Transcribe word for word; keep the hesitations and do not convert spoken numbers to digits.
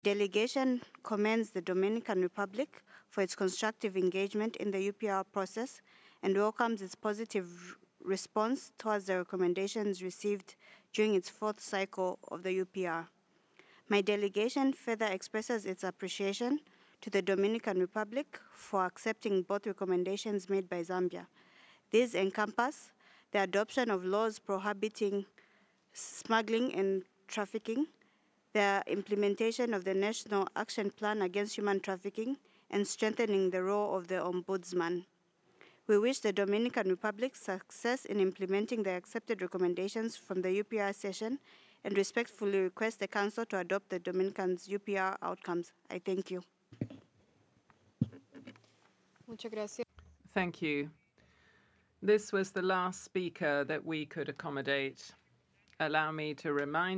Delegation commends the Dominican Republic for its constructive engagement in the U P R process and welcomes its positive response towards the recommendations received during its fourth cycle of the U P R. My delegation further expresses its appreciation to the Dominican Republic for accepting both recommendations made by Zambia. These encompass the adoption of laws prohibiting smuggling and trafficking, the implementation of the National Action Plan Against Human Trafficking, and strengthening the role of the Ombudsman. We wish the Dominican Republic success in implementing the accepted recommendations from the U P R session and respectfully request the Council to adopt the Dominican's U P R outcomes. I thank you. Thank you. This was the last speaker that we could accommodate. Allow me to remind